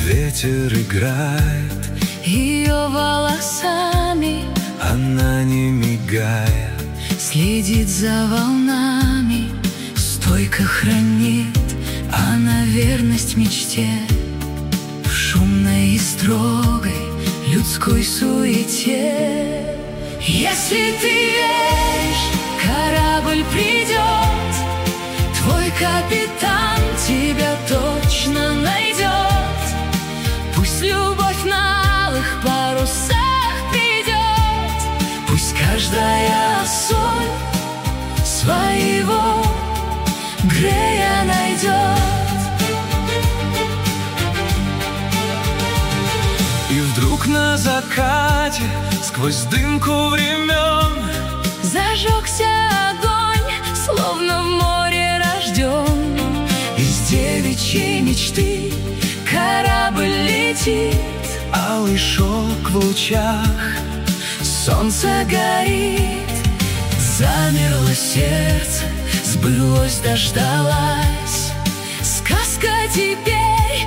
Ветер играет ее волосами, она не мигая следит за волнами, стойко хранит она верность мечте. В шумной и строгой людской суете, если ты веришь, корабль придет, твой капитан тебя точно найдет. Пусть любовь на алых парусах придет, пусть каждая соль своего Грея найдет. И вдруг на закате, сквозь дымку времен, Зажегся огонь, словно в море рожден. Из девичьей мечты корабль летит, алый шелк в лучах, солнце горит. Замерло сердце, сбылось, дождалась. Сказка теперь